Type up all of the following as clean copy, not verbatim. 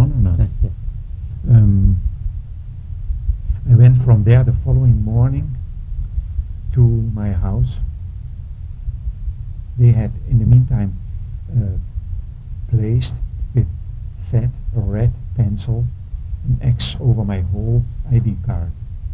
on or not? Yeah. I went from there the following morning to my house. They had, in the meantime, placed with fat red pencil an X over my whole ID card.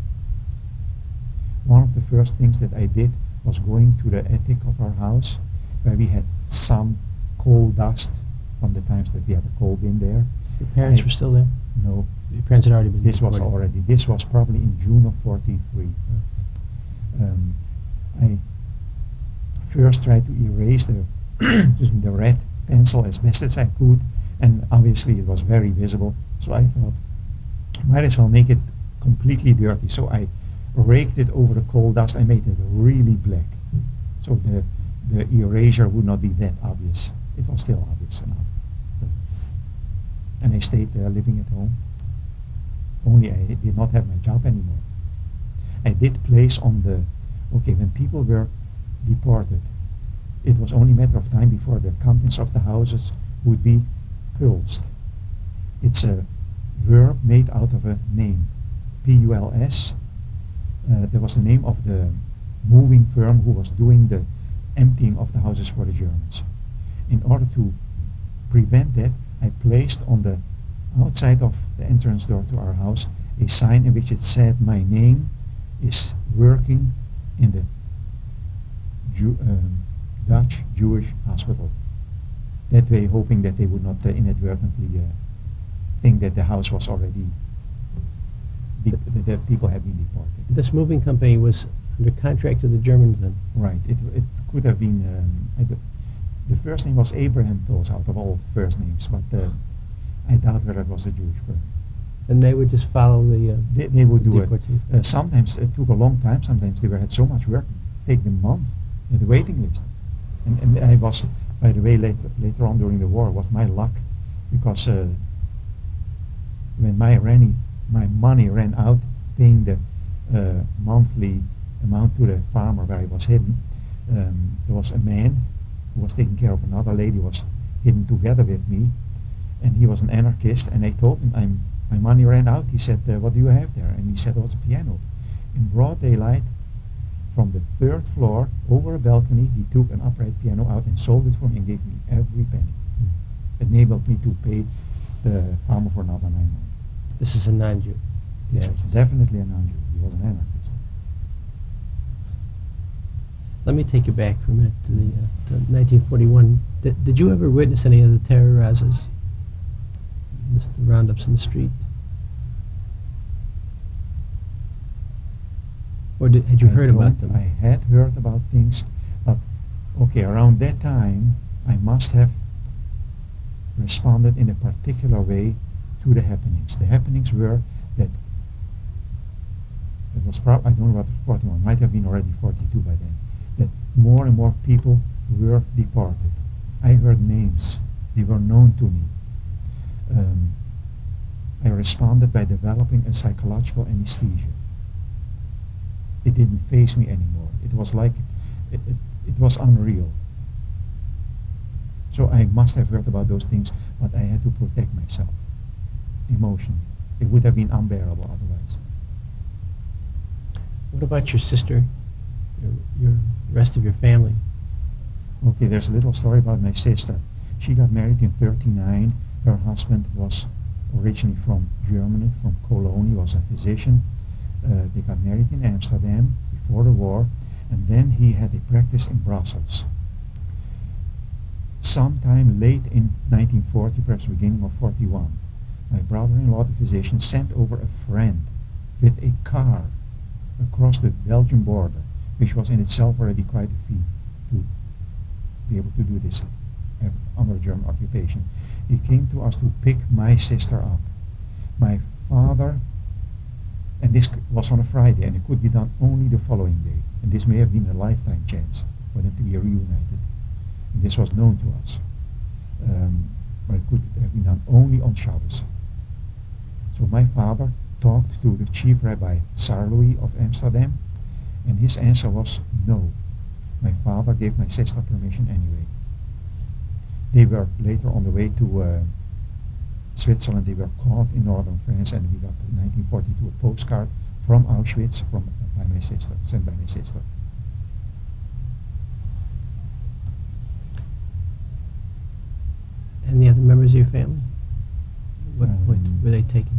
One of the first things that I did was going to the attic of our house, where we had some coal dust from the times that we had a coal bin there. Your parents were still there? No. Your parents had already been This was probably in June of 43. Okay. I first tried to erase the the red pencil as best as I could, and obviously it was very visible, so I thought might as well make it completely dirty. So I raked it over the coal dust. I made it really black, so the erasure would not be that obvious. It was still obvious enough. And I stayed there living at home. Only I did not have my job anymore. I did place on the, when people were deported, it was only a matter of time before the contents of the houses would be pulsed. It's a verb made out of a name, P-U-L-S. There was the name of the moving firm who was doing the emptying of the houses for the Germans. In order to prevent that, I placed on the outside of the entrance door to our house a sign in which it said my name is working in the Dutch Jewish hospital. That way, hoping that they would not inadvertently think that the house was already, that people had been deported. This moving company was under contract to the Germans then? Right. It could have been, the first name was Abraham Tolls out of all first names, but I doubt whether it was a Jewish firm. And they would just follow the they would do it. Sometimes it took a long time. Sometimes they had so much work, take them a month at the waiting list. And I was, by the way, later on during the war, was my luck, because when my money ran out paying the monthly amount to the farmer where I was hidden, there was a man who was taking care of another lady who was hidden together with me, and he was an anarchist, and I told him my money ran out. He said, what do you have there? And he said it was a piano. In broad daylight, from the third floor over a balcony, he took an upright piano out and sold it for me and gave me every penny. It enabled me to pay the farmer for another 9 months. This is a non-Jew? This was definitely a non-Jew. He was an anarchist. Let me take you back for a minute to the 1941. Did you ever witness any of the terrorizes? The roundups in the street? Or had you heard about them? I had heard about things, but around that time I must have responded in a particular way to the happenings. The happenings were that it was I don't know about 41, might have been already 42 by then, that more and more people were deported. I heard names, they were known to me. I responded by developing a psychological anesthesia. It didn't faze me anymore. It was like, it was unreal. So I must have heard about those things, but I had to protect myself emotionally. It would have been unbearable otherwise. What about your sister, your rest of your family? Okay, there's a little story about my sister. She got married in 1939. Her husband was originally from Germany, from Cologne. He was a physician. They got married in Amsterdam before the war, and then he had a practice in Brussels. Sometime late in 1940, perhaps beginning of 41, my brother-in-law, the physician, sent over a friend with a car across the Belgian border, which was in itself already quite a feat to be able to do this under German occupation. He came to us to pick my sister up. My father, and this was on a Friday, and it could be done only the following day, and this may have been a lifetime chance for them to be reunited. And this was known to us, but it could have been done only on Shabbos. So my father talked to the chief rabbi Sarlouis of Amsterdam, and his answer was no. My father gave my sister permission anyway. They were later on the way to Switzerland. They were caught in northern France, and we got in 1942 a postcard from Auschwitz by my sister, sent by my sister. And the other members of your family? What point were they taken?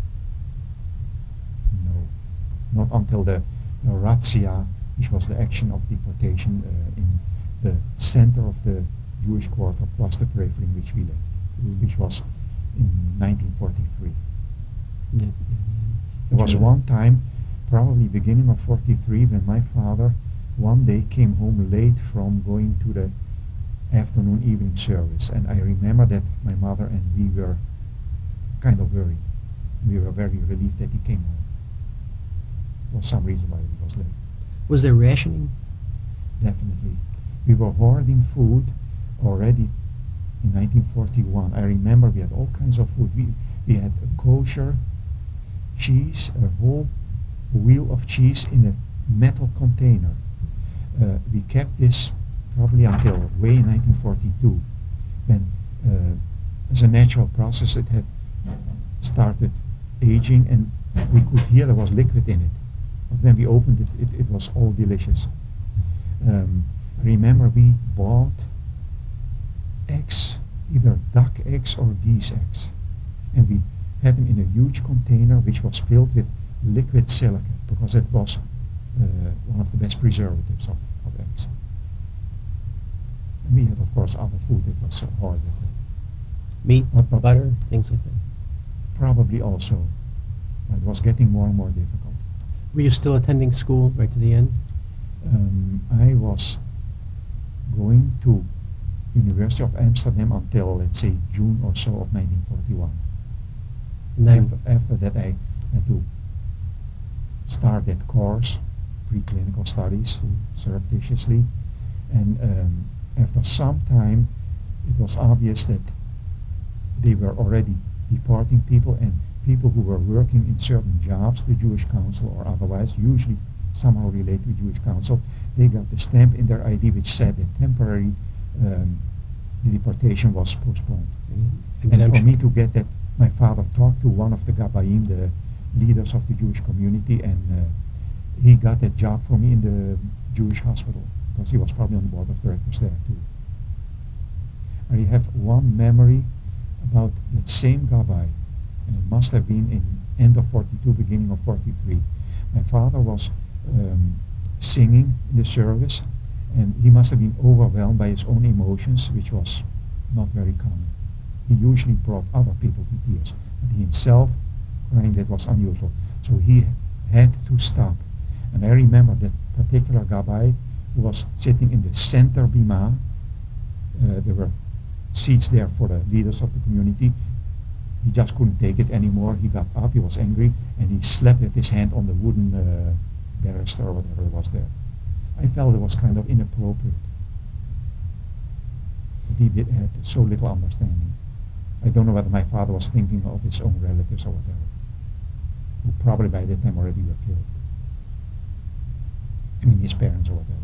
No, not until the razzia, which was the action of deportation in the center of the Jewish quarter plus the periphery in which we lived, which was in 1943. Yeah. There was one time, probably beginning of 43, when my father one day came home late from going to the afternoon evening service, and I remember that my mother and we were kind of worried. We were very relieved that he came home. There was some reason why he was late. Was there rationing? Definitely. We were hoarding food already in 1941. I remember we had all kinds of food. We had a kosher cheese, a whole wheel of cheese in a metal container. We kept this probably until way in 1942, when as a natural process it had started aging, and we could hear there was liquid in it. But when we opened it, it was all delicious. I remember we bought eggs, either duck eggs or geese eggs, and we had them in a huge container which was filled with liquid silica, because it was one of the best preservatives of eggs. And we had, of course, other food that was hard. Meat, butter, things like that. Probably also. It was getting more and more difficult. Were you still attending school right to the end? I was going to University of Amsterdam until, let's say, June or so of 1941. And then After that, I had to start that course, preclinical studies, surreptitiously, and after some time, it was obvious that they were already deporting people, and people who were working in certain jobs, the Jewish Council or otherwise, usually somehow related to Jewish Council, they got the stamp in their ID which said that temporary the deportation was postponed. exemption. And for me to get that, my father talked to one of the Gabbaim, the leaders of the Jewish community, and he got that job for me in the Jewish hospital, because he was probably on the board of directors there too. I have one memory about that same Gabbai, and it must have been in end of 42, beginning of 43. My father was singing in the service, and he must have been overwhelmed by his own emotions, which was not very common. He usually brought other people to tears, but he himself crying, that was unusual. So he had to stop. And I remember that particular Gabbai who was sitting in the center bima. There were seats there for the leaders of the community. He just couldn't take it anymore. He got up, he was angry, and he slapped with his hand on the wooden banister or whatever was there. I felt it was kind of inappropriate. He had so little understanding. I don't know whether my father was thinking of his own relatives or whatever, who probably by that time already were killed. I mean, his parents or whatever.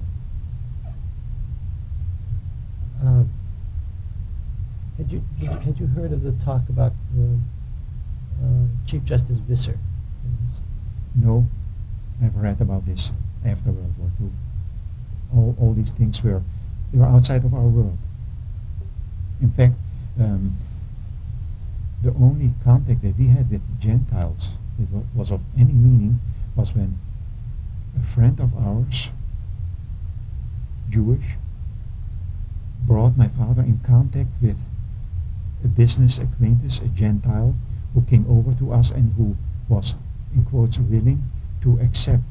Had you heard of the talk about Chief Justice Visser? No, I've read about this after World War II. All these things they were outside of our world. In fact, the only contact that we had with Gentiles that was of any meaning was when a friend of ours, Jewish, brought my father in contact with a business acquaintance, a Gentile, who came over to us and who was, in quotes, willing to accept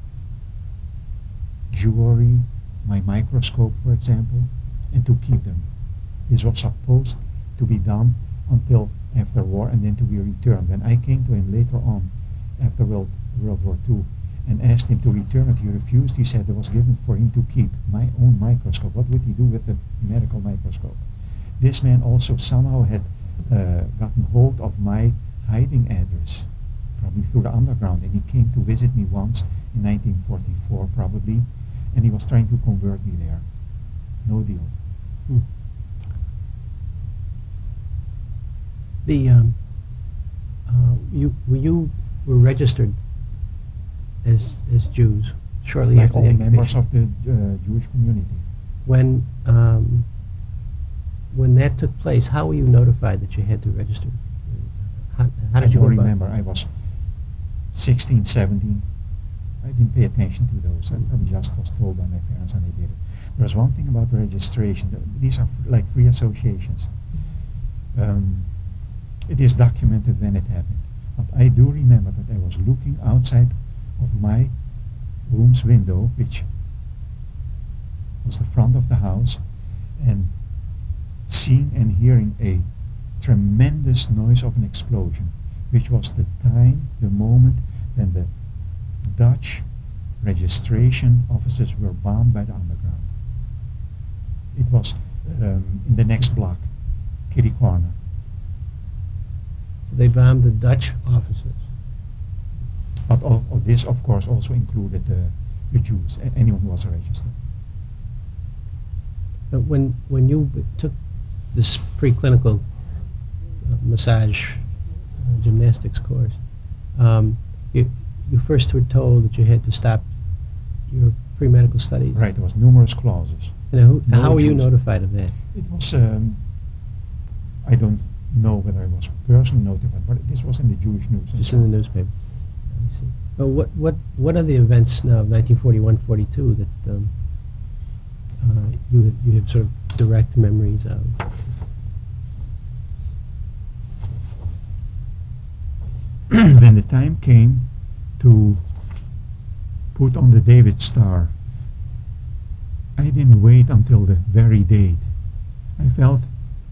jewelry, my microscope, for example, and to keep them. This was supposed to be done until after war and then to be returned. When I came to him later on, after World War II, and asked him to return it, he refused. He said it was given for him to keep, my own microscope. What would he do with the medical microscope? This man also somehow had gotten hold of my hiding address, probably through the underground, and he came to visit me once in 1944 probably, and he was trying to convert me there. No deal. The you were registered as Jews shortly Like after the all members occupation. of the Jewish community. When when that took place, how were you notified that you had to register? How I did you don't go about it? remember. I was 16, 17. I didn't pay attention to those. I probably just was told by my parents and I did it. There's one thing about the registration. These are like free associations. Um, it is documented when it happened. But I do remember that I was looking outside of my room's window, which was the front of the house, and seeing and hearing a tremendous noise of an explosion, which was the moment when the Dutch registration officers were bombed by the underground. It was in the next block, Kitty Corner. So they bombed the Dutch officers. But of this, of course, also included the Jews, anyone who was registered. When you took this preclinical massage gymnastics course, um, you first were told that you had to stop your pre-medical studies. Right, there was numerous clauses. And No how were you Jews. notified of that? It was, I don't know whether I was personally notified, but this was in the Jewish news. Just in the newspaper. I see. Well, what are the events now of 1941-42 that you have sort of direct memories of? When the time came to put on the David Star, I didn't wait until the very date. I felt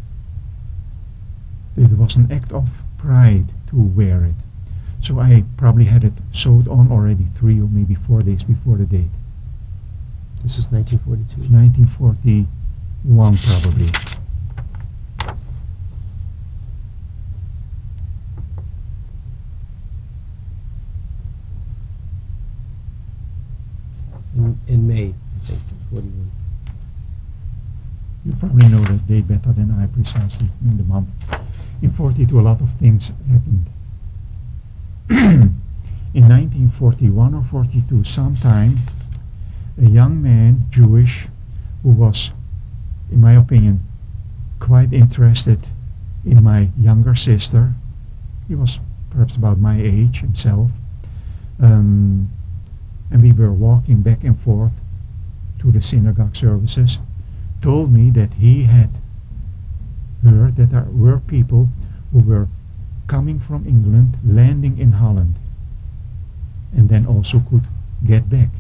that it was an act of pride to wear it. So I probably had it sewed on already 3 or maybe 4 days before the date. This is 1942. 1941 probably. In May, I think, 41. You probably know that date better than I precisely, in the month. In 42 a lot of things happened. In 1941 or 42 sometime, a young man, Jewish, who was, in my opinion, quite interested in my younger sister. He was perhaps about my age himself. And we were walking back and forth to the synagogue services, told me that he had heard that there were people who were coming from England, landing in Holland, and then also could get back.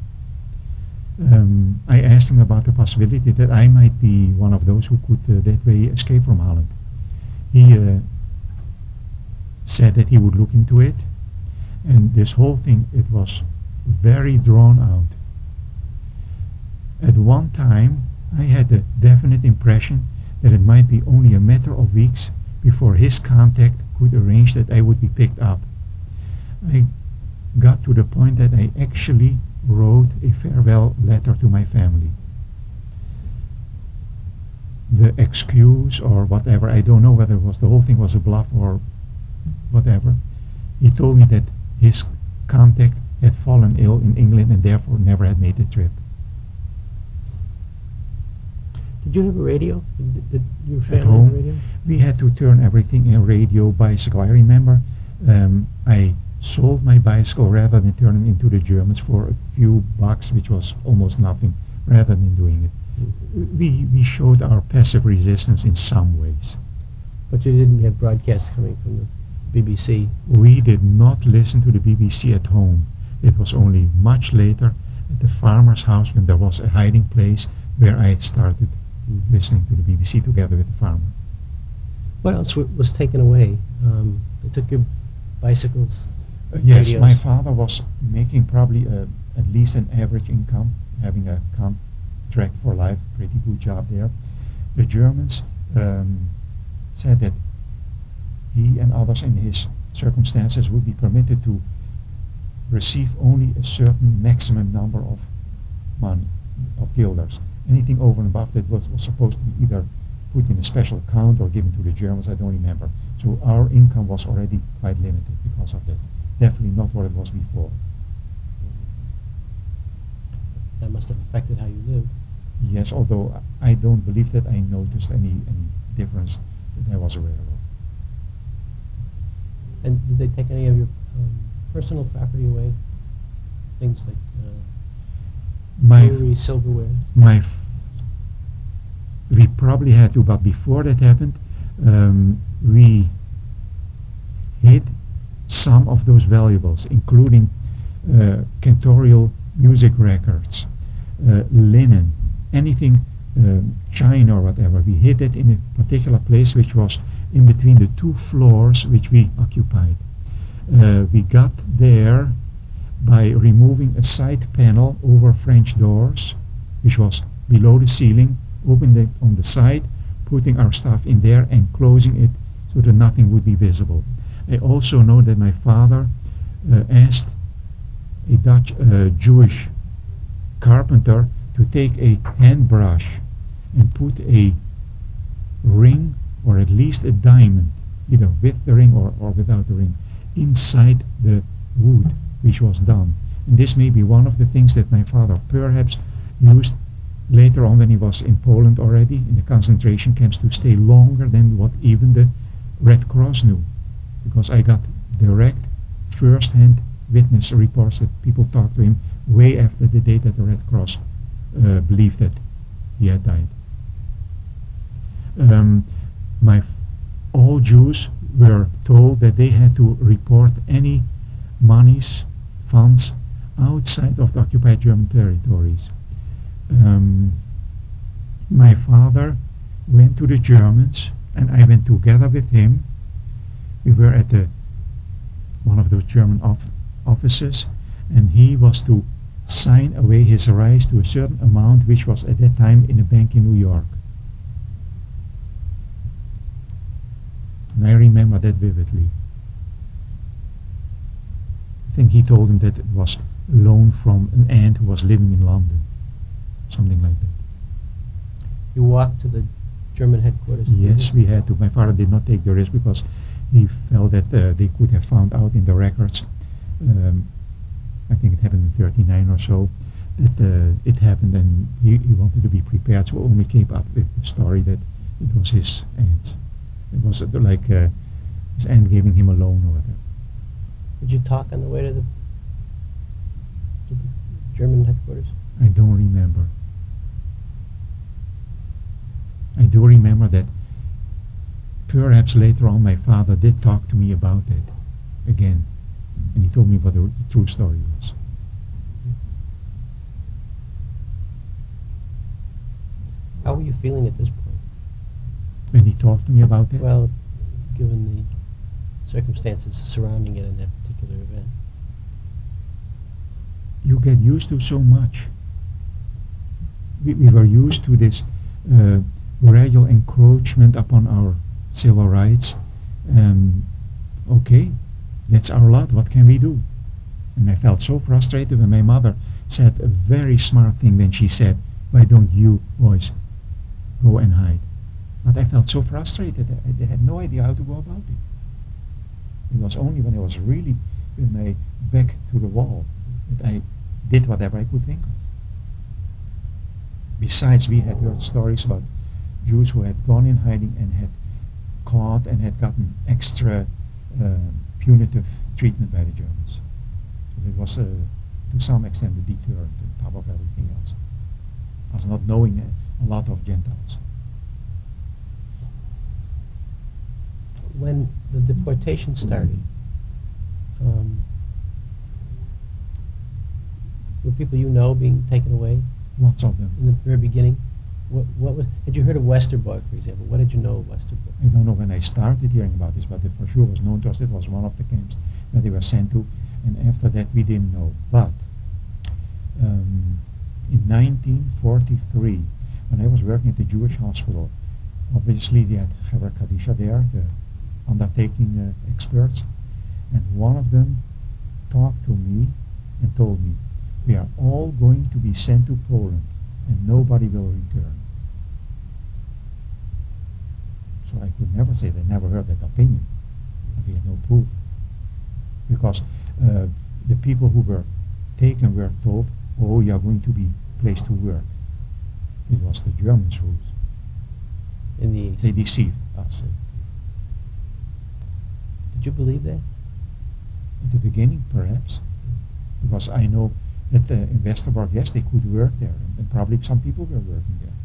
I asked him about the possibility that I might be one of those who could that way escape from Holland. He said that he would look into it, and this whole thing, it was very drawn out. At one time, I had the definite impression that it might be only a matter of weeks before his contact could arrange that I would be picked up. I got to the point that I actually wrote a farewell letter to my family. The excuse or whatever, I don't know whether it was the whole thing was a bluff or whatever. He told me that his contact had fallen ill in England and therefore never had made the trip. Did you have a radio? Did your At family have a home, radio? we had to turn everything in radio, bicycle. I remember I sold my bicycle rather than turning into the Germans for a few bucks, which was almost nothing, rather than doing it. We showed our passive resistance in some ways. But you didn't get broadcasts coming from the BBC. We did not listen to the BBC at home. It was only much later at the farmer's house when there was a hiding place where I started listening to the BBC together with the farmer. What else was taken away? They took your bicycles, Yes, radios. my father was making probably at least an average income, having a contract for life, pretty good job there. The Germans said that he and others in his circumstances would be permitted to receive only a certain maximum number of money, of guilders. Anything over and above that was supposed to be either put in a special account or given to the Germans, I don't remember. So our income was already quite limited because of that. Definitely not what it was before. That must have affected how you lived. Yes, although I don't believe that I noticed any difference that I was aware of. And did they take any of your personal property away? Things like My jewelry, silverware? my we probably had to, but before that happened, we hid some of those valuables, including cantorial music records, linen, anything china or whatever. We hid it in a particular place which was in between the two floors which we occupied. We got there by removing a side panel over French doors, which was below the ceiling, opened it on the side, putting our stuff in there and closing it so that nothing would be visible. I also know that my father asked a Dutch Jewish carpenter to take a hand brush and put a ring or at least a diamond, either with the ring or without the ring, inside the wood which was done. And this may be one of the things that my father perhaps used later on when he was in Poland already, in the concentration camps, to stay longer than what even the Red Cross knew. Because I got direct, first-hand witness reports that people talked to him way after the date that the Red Cross believed that he had died. My all Jews were told that they had to report any monies, funds outside of the occupied German territories. My father went to the Germans, and I went together with him. We were at one of those German offices, and he was to sign away his rights to a certain amount, which was at that time in a bank in New York. And I remember that vividly. I think he told him that it was a loan from an aunt who was living in London. Something like that. You walked to the German headquarters? Yes, we had to. My father did not take the risk because he felt that they could have found out in the records. I think it happened in 39 or so, that it happened, and he wanted to be prepared, so only came up with the story that it was his aunt. It was like his aunt giving him a loan or whatever. Did you talk on the way to the German headquarters? I don't remember. I do remember that perhaps later on my father did talk to me about it again, and he told me what the true story was. How were you feeling at this point? When he talked to me about it? Well, given the circumstances surrounding it in that particular event. You get used to so much. We were used to this gradual encroachment upon our civil rights. Okay, that's our lot. What can we do? And I felt so frustrated when my mother said a very smart thing when she said, "Why don't you boys go and hide?" But I felt so frustrated. I had no idea how to go about it. It was only when I was really with my back to the wall that I did whatever I could think of. Besides, we had heard stories about Jews who had gone in hiding and had caught and had gotten extra punitive treatment by the Germans. So it was, to some extent, a deterrent on top of everything else. I was not knowing a lot of Gentiles. When the deportation started, were people you know being taken away Lots of them. in the very beginning? What was? Had you heard of Westerbork, for example? What did you know of Westerbork? I don't know when I started hearing about this, but it for sure was known to us. It was one of the camps where they were sent to, and after that we didn't know. But in 1943, when I was working at the Jewish hospital, obviously they had Chaver Kadisha there, the undertaking experts, and one of them talked to me and told me, "We are all going to be sent to Poland, and nobody will return." So I could never say they never heard that opinion. We had no proof. Because the people who were taken were told, oh, you are going to be placed to work. It was the Germans who In the East. they deceived us. Did you believe that? At the beginning, perhaps, because I know that in Westerbork, yes, they could work there, and probably some people were working there.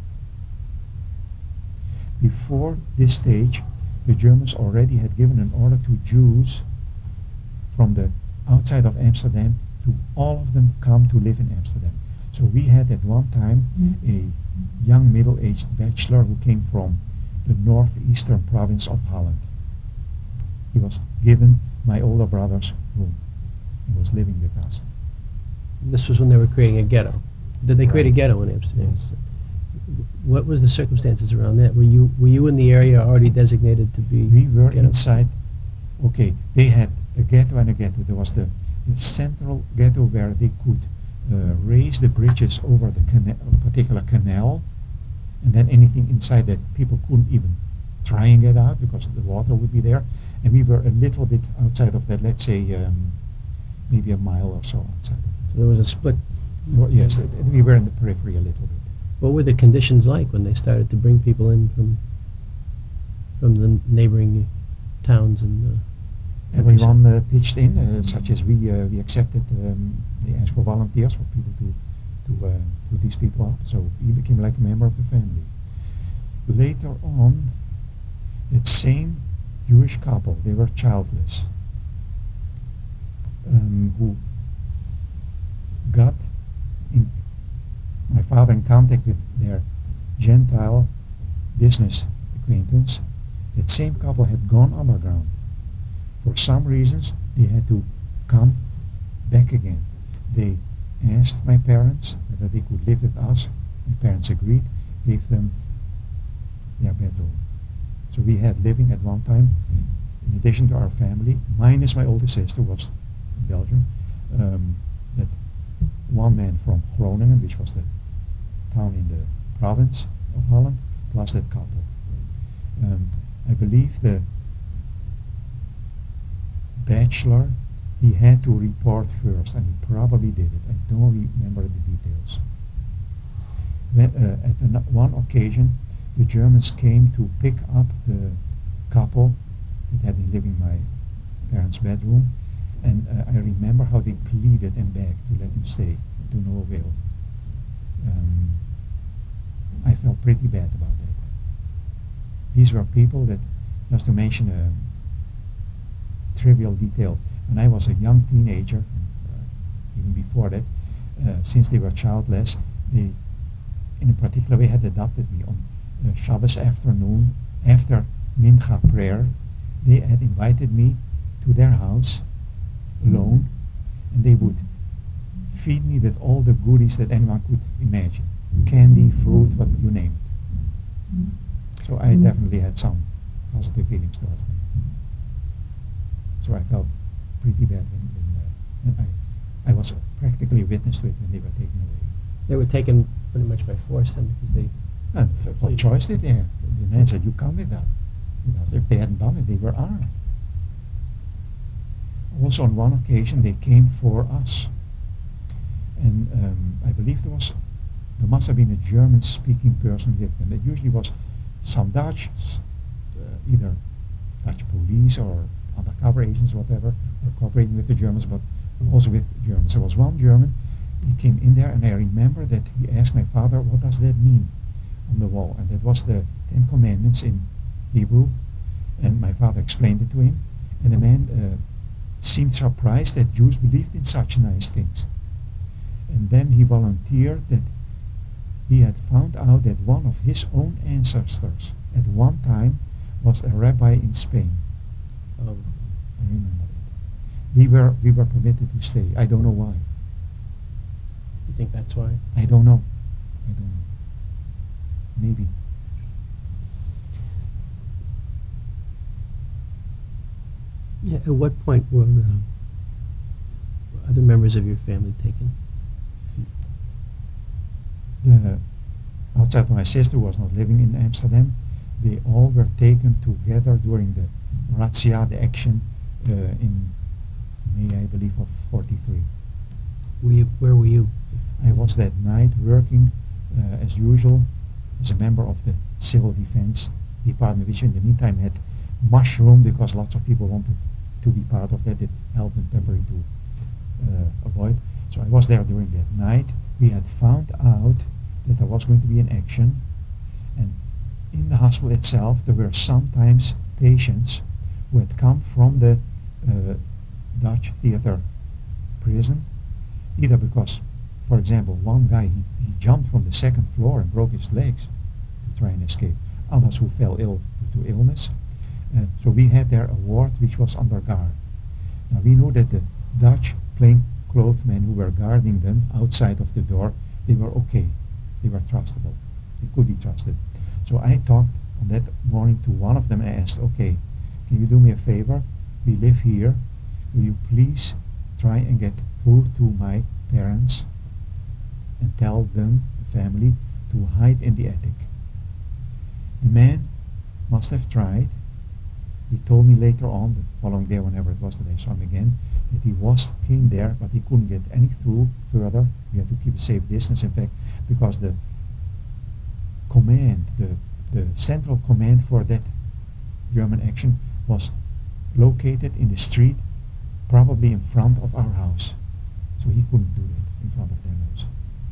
Before this stage, the Germans already had given an order to Jews from the outside of Amsterdam to all of them come to live in Amsterdam. So we had at one time a young middle-aged bachelor who came from the northeastern province of Holland. He was given my older brother's room. He was living with us. This was when they were creating a ghetto. Did they create a Right. ghetto in Amsterdam? Yes. What was the circumstances around that? Were you in the area already designated to be We were ghetto? inside. Okay, they had a ghetto and a ghetto. There was the central ghetto where they could raise the bridges over the particular canal, and then anything inside that people couldn't even try and get out because the water would be there. And we were a little bit outside of that, let's say maybe a mile or so outside of So there was a split. it. Yes, we were in the periphery a little bit. What were the conditions like when they started to bring people in from the neighboring towns and Everyone pitched in, such as we accepted. They asked for volunteers for people to put these people up. So he became like a member of the family. Later on, that same Jewish couple, they were childless, who got my father in contact with their Gentile business acquaintance. That same couple had gone underground. For some reasons, they had to come back again. They asked my parents whether they could live with us. My parents agreed, gave them their bedroom. So we had living at one time, in addition to our family, minus my older sister who was in Belgium, that one man from Groningen, which was the town in the province of Holland, plus that couple. I believe the bachelor, he had to report first, and he probably did it. I don't remember the details. At one occasion, the Germans came to pick up the couple that had been living in my parents' bedroom, and I remember how they pleaded and begged to let him stay, to no avail. I felt pretty bad about that. These were people that, just to mention a trivial detail, when I was a young teenager, even before that, since they were childless, they, in a particular way, had adopted me. On Shabbos afternoon, after Mincha prayer, they had invited me to their house alone, and they would feed me with all the goodies that anyone could imagine. Candy, fruit, what you name it. So I definitely had some positive feelings towards them. So I felt pretty bad when I was practically a witness to it when they were taken away. they were taken pretty much by force then because they... And what choice did they have? The man said, you come with us. If they hadn't done it, they were armed. Also on one occasion they came for us. And I believe there must have been a German-speaking person with them. It usually was some Dutch, either Dutch police or undercover agents, whatever, or cooperating with the Germans, but also with Germans. There was one German, he came in there, and I remember that he asked my father, what does that mean on the wall? And that was the Ten Commandments in Hebrew, and my father explained it to him, and the man seemed surprised that Jews believed in such nice things. And then he volunteered that he had found out that one of his own ancestors at one time was a rabbi in Spain. I remember that. We were permitted to stay. I don't know why. You think that's why? I don't know. Maybe. Yeah, at what point were other members of your family taken? Outside of my sister, who was not living in Amsterdam, they all were taken together during the razzia, the action in May, I believe, of 43. Where were you? I was that night working as usual as a member of the Civil Defense Department, which in the meantime had mushroomed because lots of people wanted to be part of that. It helped them temporarily to avoid. So I was there during that night. We had found out that there was going to be an action, and in the hospital itself there were sometimes patients who had come from the Dutch theater prison, either because, for example, one guy, he jumped from the second floor and broke his legs to try and escape. Others who fell ill due to illness. So we had there a ward which was under guard. Now we knew that the Dutch plainclothes men who were guarding them outside of the door, they were okay. They were trustable. They could be trusted. So I talked on that morning to one of them and I asked, okay, can you do me a favor? We live here. Will you please try and get through to my parents and tell them, the family, to hide in the attic? The man must have tried. He told me later on, the following day, whenever it was that I saw him again, that came there, but he couldn't get any through further. He had to keep a safe distance, in fact, because the command, the central command for that German action was located in the street, probably in front of our house. So he couldn't do that in front of their nose.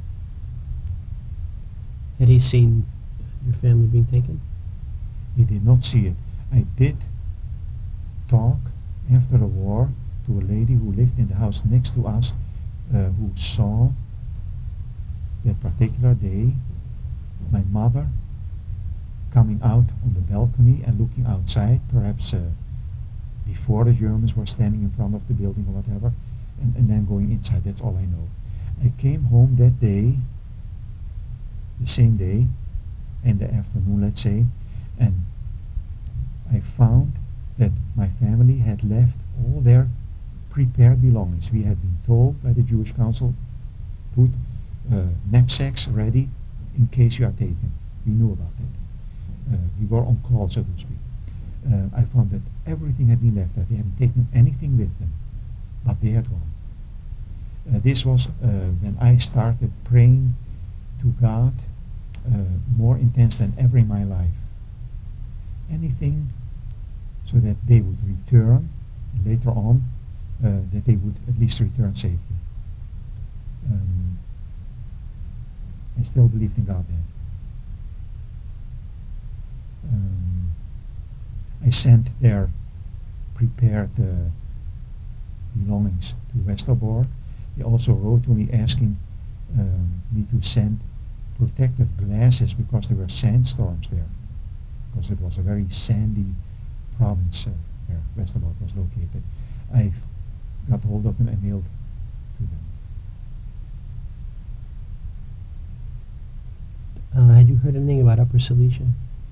Had he seen your family being taken? He did not see it. I did talk after the war to a lady who lived in the house next to us, who saw that particular day my mother coming out on the balcony and looking outside, perhaps before the Germans were standing in front of the building or whatever, and then going inside. That's all I know. I came home that day, the same day, in the afternoon, let's say, and I found that my family had left all their prepared belongings. We had been told by the Jewish Council, put knapsacks ready in case you are taken. We knew about that. We were on call, so to speak. I found that everything had been left there. They hadn't taken anything with them, but they had gone. This was when I started praying to God more intense than ever in my life. Anything so that they would return, and later on, that they would at least return safely. I still believed in God then. I sent their prepared belongings to Westerbork. They also wrote to me asking me to send protective glasses because there were sandstorms there, because it was a very sandy province where Westerbork was located. I got hold of them and mailed to them. Had you heard anything about Upper Silesia?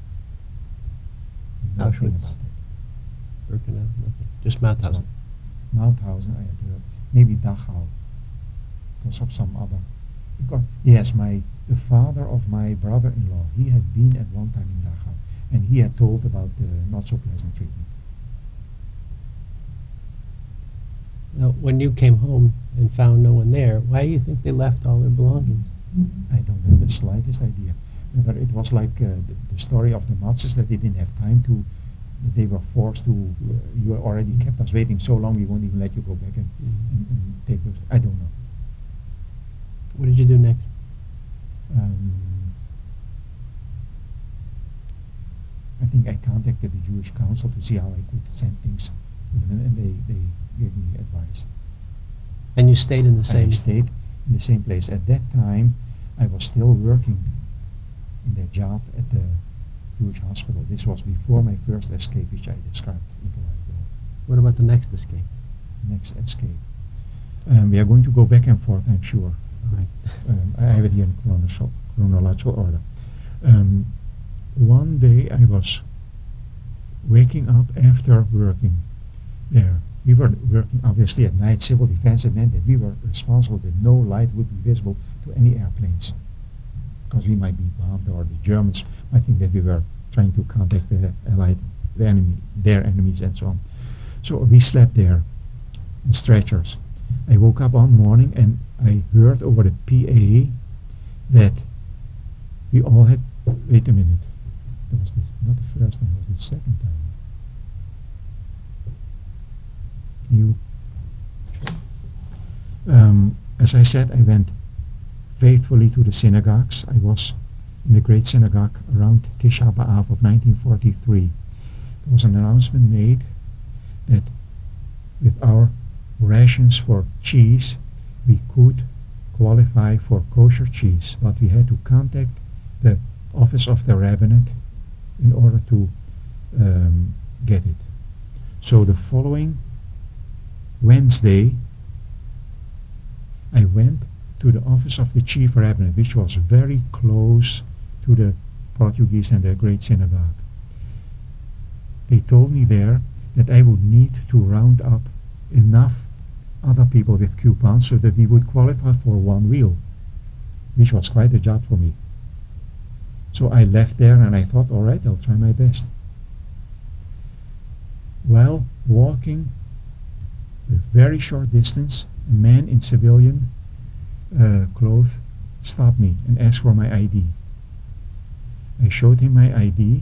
Nothing Auschwitz? about it. Birkenau? Nothing. Just Mauthausen. Mauthausen I had heard. Maybe Dachau, because of some other. Because, yes, the father of my brother-in-law, he had been at one time in Dachau, and he had told about the not so pleasant treatment. Now, when you came home and found no one there, why do you think they left all their belongings? I don't have the slightest idea. Whether it was like the story of the Matzes, that they didn't have time to, that they were forced to, you already kept us waiting so long, we won't even let you go back and take those. I don't know. What did you do next? I think I contacted the Jewish Council to see how I could send things to them, and they gave me advice. And you stayed in the same... I stayed in the same place. At that time, I was still working in that job at the Jewish hospital. This was before my first escape, which I described a little while ago. What about the next escape? Next escape. We are going to go back and forth, I'm sure. All right. I have it here in chronological order. One day I was waking up after working there. We were working obviously at night, civil defense. It meant that we were responsible that no light would be visible to any airplanes, because we might be bombed or the Germans might think that we were trying trying to contact the enemy, their enemies, and so on. So we slept there on stretchers. I woke up one morning and I heard over the PA that we all had. Wait a minute. That was this, not the first time. It was the second time. Can you? As I said, I went faithfully to the synagogues. I was in the great synagogue around Tisha B'Av of 1943. There was an announcement made that with our rations for cheese, we could qualify for kosher cheese, but we had to contact the office of the rabbinate in order to get it. So the following Wednesday, I went to the office of the chief rabbinate, which was very close to the Portuguese and the great synagogue. They told me there that I would need to round up enough other people with coupons so that we would qualify for one wheel, which was quite a job for me. So I left there and I thought, all right, I'll try my best. While walking a very short distance, a man in civilian clothes stopped me and asked for my ID. I showed him my ID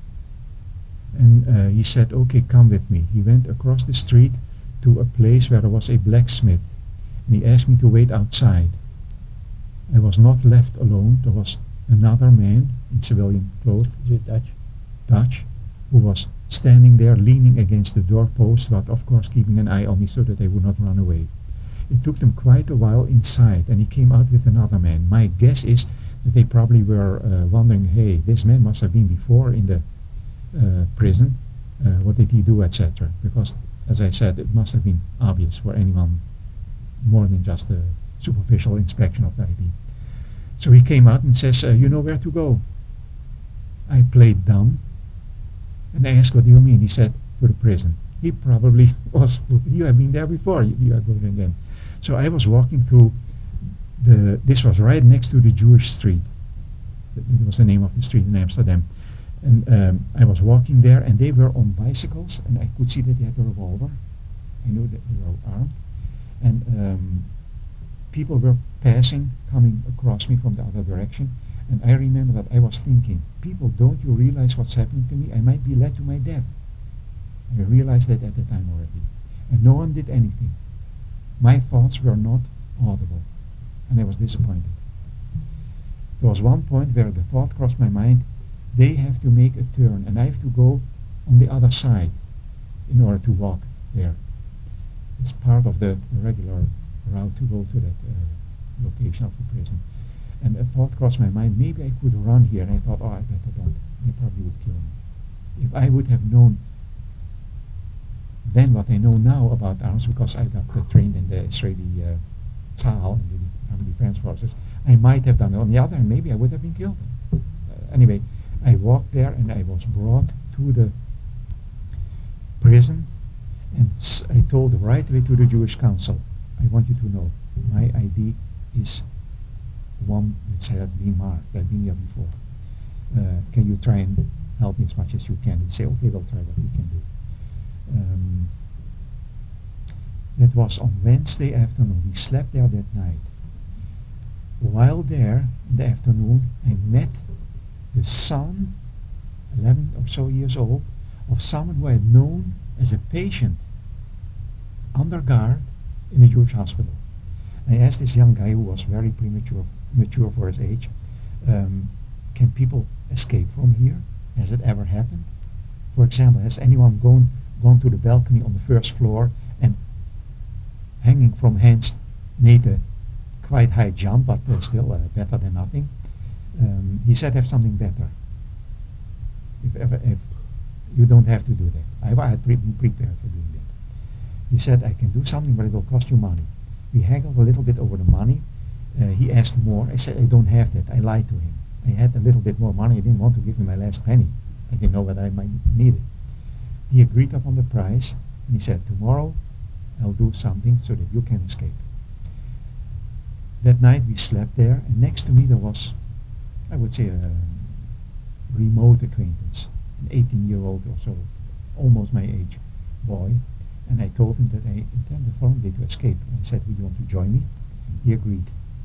and he said, okay, come with me. He went across the street to a place where there was a blacksmith and he asked me to wait outside. I was not left alone. There was another man in civilian clothes, Is it Dutch? Dutch, who was standing there leaning against the doorpost, but of course keeping an eye on me so that I would not run away. It took them quite a while inside and he came out with another man. My guess is that they probably were wondering, hey, this man must have been before in the prison. What did he do, etc. Because, as I said, it must have been obvious for anyone more than just a superficial inspection of the ID. So he came out and says, you know where to go? I played dumb and I asked, what do you mean? He said, to the prison. He probably was, you have been there before, you are going again. So I was walking through this was right next to the Jewish street. It was the name of the street in Amsterdam. And I was walking there and they were on bicycles and I could see that they had a revolver. I knew that they were armed. And people were passing, coming across me from the other direction. And I remember that I was thinking, people, don't you realize what's happening to me? I might be led to my death. I realized that at the time already. And no one did anything. My thoughts were not audible. And I was disappointed. There was one point where the thought crossed my mind, they have to make a turn and I have to go on the other side in order to walk there. It's part of the regular route to go to that location of the prison. And a thought crossed my mind, maybe I could run here. And I thought, oh, I better don't. They probably would kill me. If I would have known then what I know now about arms, because I got trained in the Israeli Tzahal, in the Army Defense Forces, I might have done it. On the other hand, maybe I would have been killed. Anyway, I walked there and I was brought to the prison and I told right away to the Jewish council, I want you to know, my ID is one that said I've been marked, I've been here before. Can you try and help me as much as you can? And say, okay, we'll try what we can do. That was on Wednesday afternoon. We slept there that night. While there in the afternoon, I met the son, 11 or so years old, of someone who I had known as a patient under guard in a Jewish hospital. I asked this young guy who was very mature for his age, can people escape from here? Has it ever happened? For example, has anyone gone to the balcony on the first floor and hanging from hands made a quite high jump, but still better than nothing? He said, have something better. If you don't have to do that. I had been prepared for doing that. He said, I can do something, but it will cost you money. We haggled a little bit over the money. He asked more. I said, I don't have that. I lied to him. I had a little bit more money. I didn't want to give him my last penny. I didn't know whether I might need it. He agreed upon the price, and he said, tomorrow I'll do something so that you can escape. That night we slept there, and next to me there was, I would say, remote acquaintance, an 18-year-old or so, almost my age boy, and I told him that I intend the following day to escape. I said, would you want to join me? He agreed.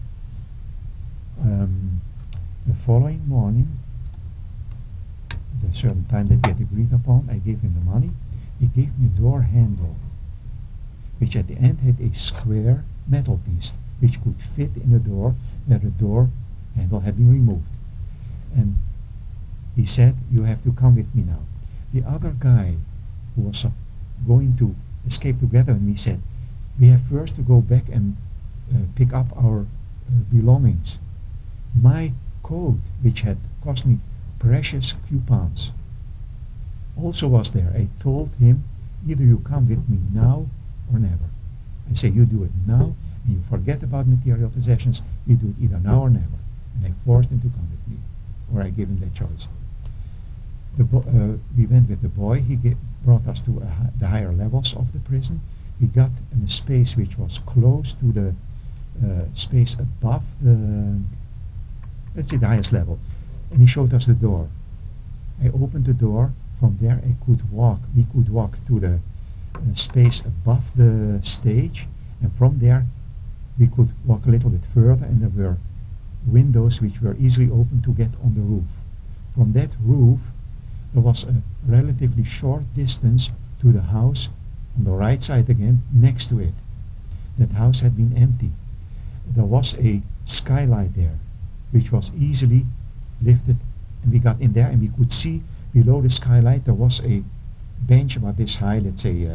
Um, the following morning, the certain time that we had agreed upon, I gave him the money. He gave me a door handle, which at the end had a square metal piece, which could fit in a door where the door handle had been removed. And he said, you have to come with me now. The other guy who was going to escape together with me said, we have first to go back and pick up our belongings. My coat, which had cost me precious coupons, also was there. I told him, either you come with me now or never. I say, you do it now, and you forget about material possessions. You do it either now or never. And I forced him to come with me, or I gave him that choice. We went with the boy. He brought us to the higher levels of the prison. We got in a space which was close to the space above the, let's say, the highest level. And he showed us the door. I opened the door. From there I could walk. We could walk to the space above the stage, and from there we could walk a little bit further, and there were windows which were easily open to get on the roof. From that roof there was a relatively short distance to the house on the right side again next to it. That house had been empty. There was a skylight there which was easily lifted, and we got in there and we could see below the skylight there was a bench about this high, let's say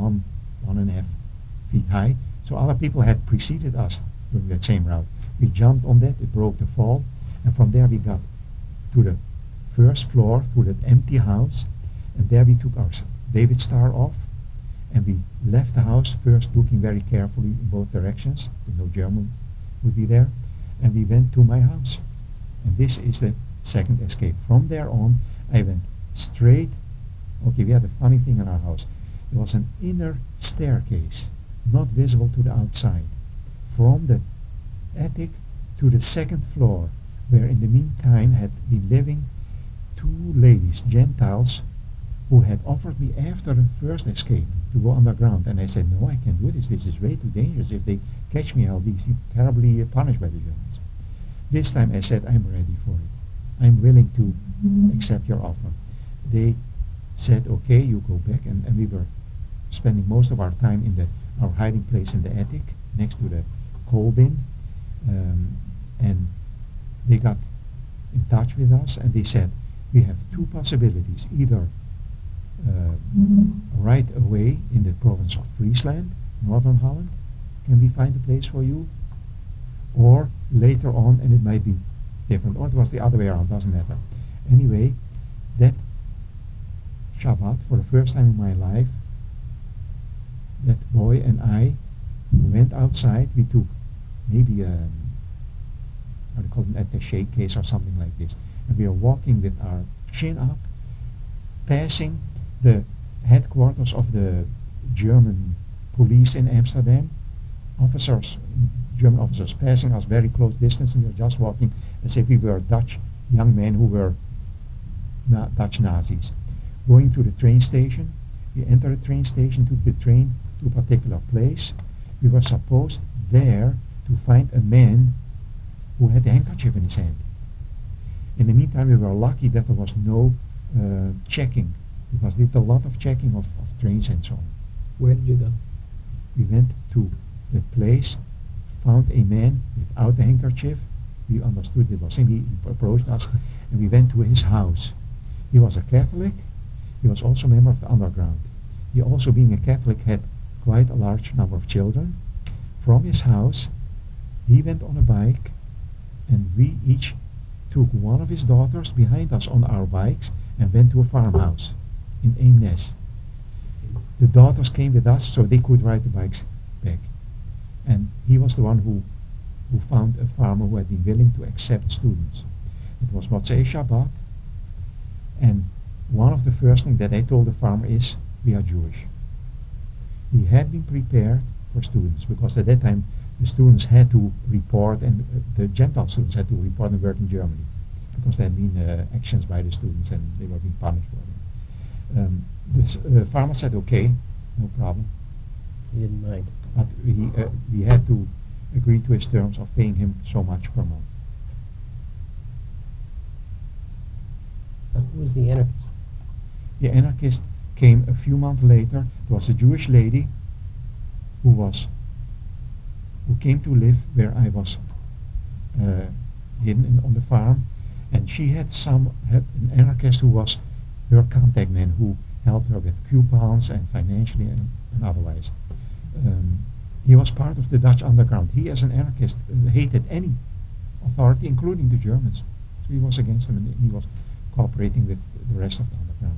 1.5 feet high. So other people had preceded us during that same route. We jumped on that, it broke the fall, and from there we got to the first floor, to that empty house, and there we took our David Star off, and we left the house, first looking very carefully in both directions, no German would be there, and we went to my house. And this is the second escape. From there on, I went straight. Okay, we had a funny thing in our house. There was an inner staircase, not visible to the outside, from the attic to the second floor, where in the meantime had been living two ladies, Gentiles, who had offered me after the first escape to go underground. And I said, no, I can't do this. This is way too dangerous. If they catch me, I'll be terribly punished by the Germans. This time I said, I'm ready for it. I'm willing to accept your offer. They said, okay, you go back. And we were spending most of our time in our hiding place in the attic next to the coal bin. And they got in touch with us and they said, we have two possibilities. Either right away in the province of Friesland, northern Holland, can we find a place for you? Or later on, and it might be different, or it was the other way around, doesn't matter. Anyway, that Shabbat, for the first time in my life, that boy and I went outside. We took maybe how do you call it, an attaché case or something like this, and we were walking with our chin up, passing the headquarters of the German police in Amsterdam. German officers passing us very close distance, and we were just walking as if we were Dutch young men who were Dutch Nazis. Going to the train station, we entered the train station, took the train to a particular place. We were supposed there to find a man who had a handkerchief in his hand. In the meantime, we were lucky that there was no checking, because we did a lot of checking of trains and so on. Where did you go? We went to the place, found a man without a handkerchief. We understood it was him. He approached us, and we went to his house. He was a Catholic. He was also a member of the underground. He also, being a Catholic, had quite a large number of children. From his house, he went on a bike, and we each took one of his daughters behind us on our bikes and went to a farmhouse in Eemnes. The daughters came with us so they could ride the bikes back. And he was the one who found a farmer who had been willing to accept students. It was Motzei Shabbat, and one of the first things that I told the farmer is, we are Jewish. He had been prepared for students, because at that time the students had to report, and the Gentile students had to report and work in Germany. because there had been actions by the students and they were being punished for them. The farmer said, okay, no problem, He didn't mind. but we had to agree to his terms of paying him so much per month. Who was the anarchist? The anarchist came a few months later. There was a Jewish lady who came to live where I was hidden on the farm, and she had an anarchist who was her contact man, who helped her with coupons and financially and otherwise. He was part of the Dutch underground. He, as an anarchist, hated any authority, including the Germans. So he was against them, and he was cooperating with the rest of the underground.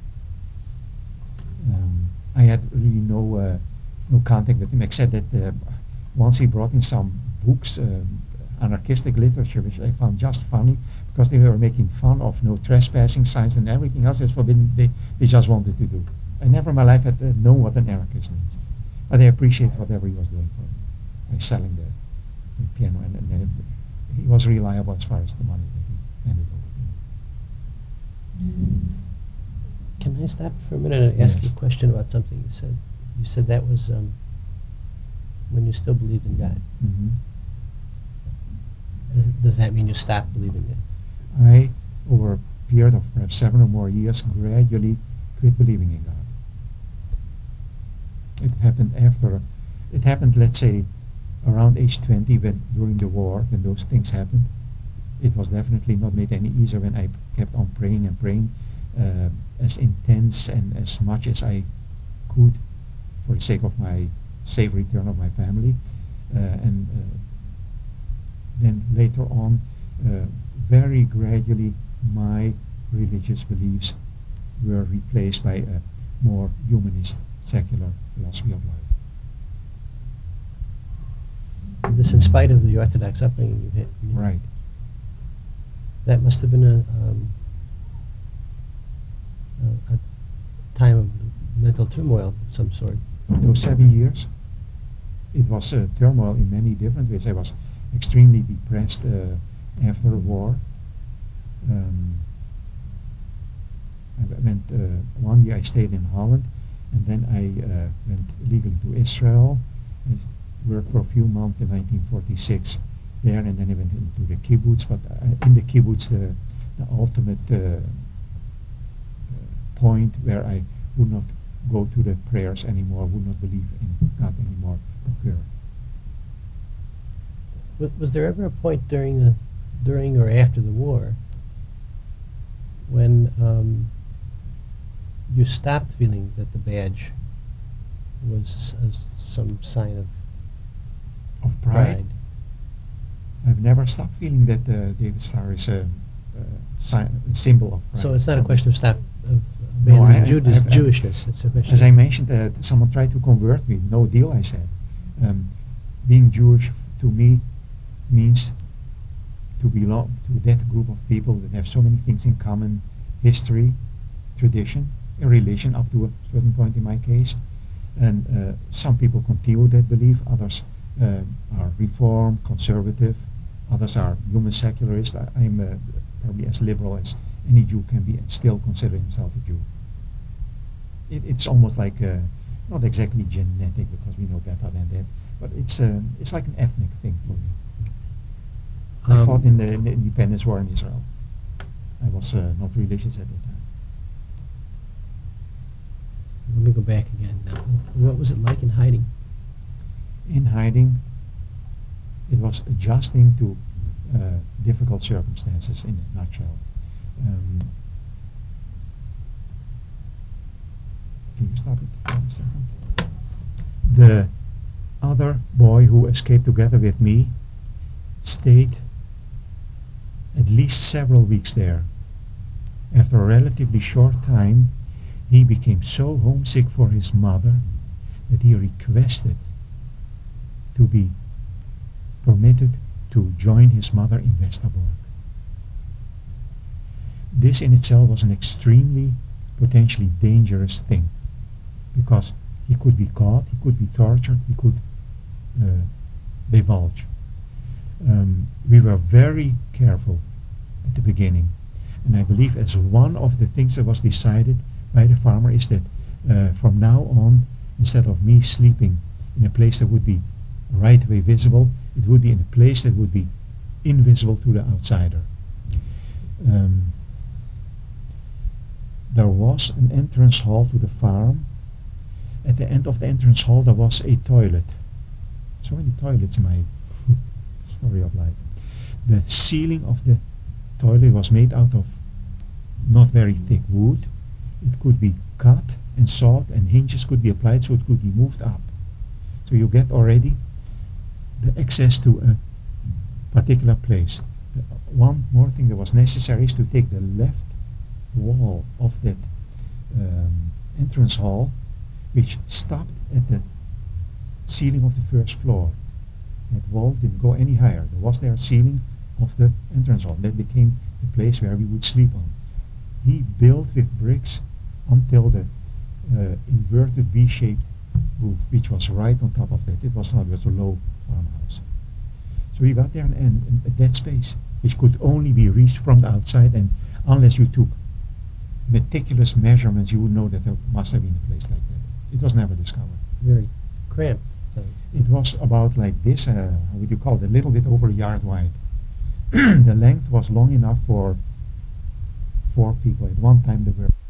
I had really no contact with him, except that once he brought in some books, anarchistic literature, which I found just funny, because they were making fun of no trespassing signs and everything else that's forbidden. They just wanted to do. I never in my life had known what an anarchist means, but I appreciate whatever he was doing for me by selling the piano, and he was reliable as far as the money that he handed over to me. Can I stop for a minute and ask Yes. you a question about something you said? You said that was when you still believed in God. Mm-hmm. Does that mean you stopped believing it? I, over a period of perhaps 7 or more years, gradually quit believing in God. It happened, let's say, around age 20, during the war, when those things happened. It was definitely not made any easier when I kept on praying and praying, as intense and as much as I could for the sake of my safe return of my family. And then later on, very gradually, my religious beliefs were replaced by a more humanist, secular philosophy of life. This in spite of the Orthodox upbringing you had. Right. That must have been a time of mental turmoil of some sort. Those 7 years, it was turmoil in many different ways. I was extremely depressed after the war. I went 1 year. I stayed in Holland, and then I went illegally to Israel. I worked for a few months in 1946 there, and then I went into the kibbutz. But in the kibbutz, the ultimate point where I would not go to the prayers anymore, would not believe in God anymore, occurred. Was there ever a point during or after the war when you stopped feeling that the badge was some sign of Pride? I've never stopped feeling that the David Star is a symbol of pride. So it's not a question of No, abandoning Jewishness. It's a question. As I mentioned, someone tried to convert me. No deal, I said. Being Jewish to me means to belong to that group of people that have so many things in common: history, tradition, and religion, up to a certain point in my case. And some people continue that belief. Others are reform, conservative. Others are human secularist. I'm probably as liberal as any Jew can be and still consider himself a Jew. It's almost like not exactly genetic, because we know better than that, but it's like an ethnic thing for me. I fought in the independence war in Israel. I was not religious at that time. Let me go back again now. What was it like in hiding? In hiding, it was adjusting to difficult circumstances, in a nutshell. Can you stop it for a second? The other boy who escaped together with me stayed at least several weeks there. After a relatively short time, he became so homesick for his mother that he requested to be permitted to join his mother in Westerbork. This in itself was an extremely potentially dangerous thing, because he could be caught, he could be tortured, he could divulge. We were very careful at the beginning. And I believe as one of the things that was decided by the farmer is that from now on, instead of me sleeping in a place that would be right away visible, it would be in a place that would be invisible to the outsider. Um, there was an entrance hall to the farm. At the end of the entrance hall there was a toilet. So many toilets in my story of life. The ceiling of the toilet was made out of not very thick wood. It could be cut and sawed, and hinges could be applied so it could be moved up. So you get already the access to a particular place. One more thing that was necessary is to take the left wall of that entrance hall, which stopped at the ceiling of the first floor. That wall didn't go any higher. There was their ceiling of the entrance hall. That became the place where we would sleep on. He built with bricks until the inverted V-shaped roof, which was right on top of that. It was not, it was a low farmhouse. So we got there and that space, which could only be reached from the outside, and unless you took meticulous measurements, you would know that there must have been a place like that. It was never discovered. Very cramped. So. It was about like this, how would you call it, a little bit over a yard wide. The length was long enough for 4 people. At one time there were